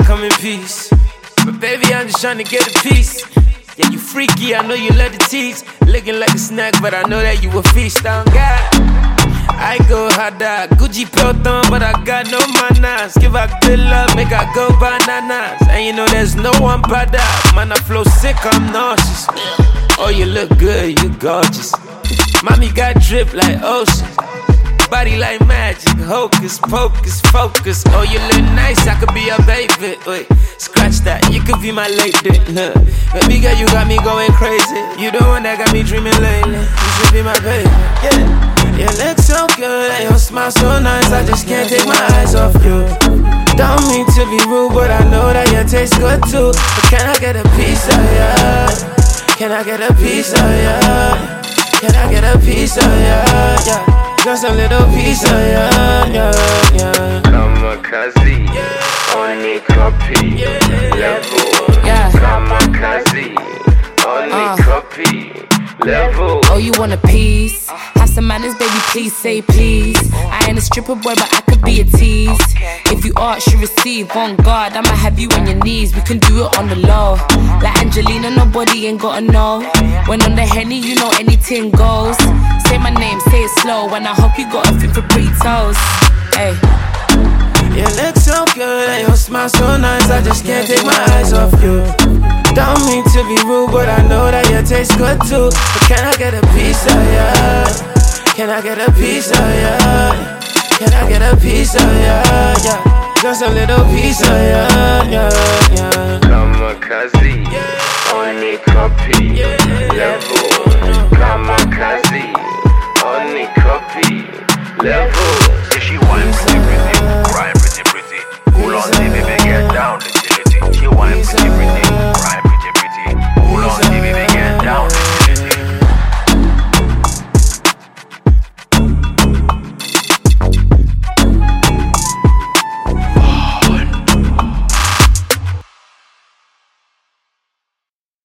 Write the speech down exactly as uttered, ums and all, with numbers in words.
come in peace. But baby, I'm just trying to get a piece. Yeah, you freaky, I know you love the tease. Looking like a snack, but I know that you a feast on God. I go harder, Gucci Pelton, but I got no manners. Give her good love, make her go bananas. And you know there's no one better. Man, I flow sick, I'm nauseous. Oh, you look good, you gorgeous. Mommy got drip like ocean. Body like magic, hocus pocus, focus. Oh, you look nice, I could be your baby. Wait, scratch that, you could be my lady. Look, baby girl, you got me going crazy. You the one that got me dreaming lately. You should be my baby, yeah. You look so good, and your smile so nice. I just can't take my eyes off you. Don't mean to be rude, but I know that you taste good too. But can I get a piece of ya? Can I get a piece of ya? Can I get a piece of ya? Yeah. Just a little piece of ya, yeah, yeah. Kamikaze, only copy, level. Yeah. Kamikaze, only Uh. copy, level. Oh, you want a piece? Have some manners, baby, please say please. I ain't a stripper boy, but I could be a tease. If you ask, you receive. On guard, I'ma have you on your knees. We can do it on the low. Like Angelina, nobody ain't gotta know. When on the Henny, you know anything goes. Say my name, say it slow. And I hope you got a thing for pretty toes. Hey. You look so good, and your smile so nice. I just can't take my eyes off you. Don't mean to be rude, but I know that you taste good too. But can I get a piece of ya? Can I get a piece of ya? Can I get a piece of ya? Yeah, just a little piece of ya. Yeah, yeah. Kamikaze, only copy, level. Kamikaze, only copy, level. If she wants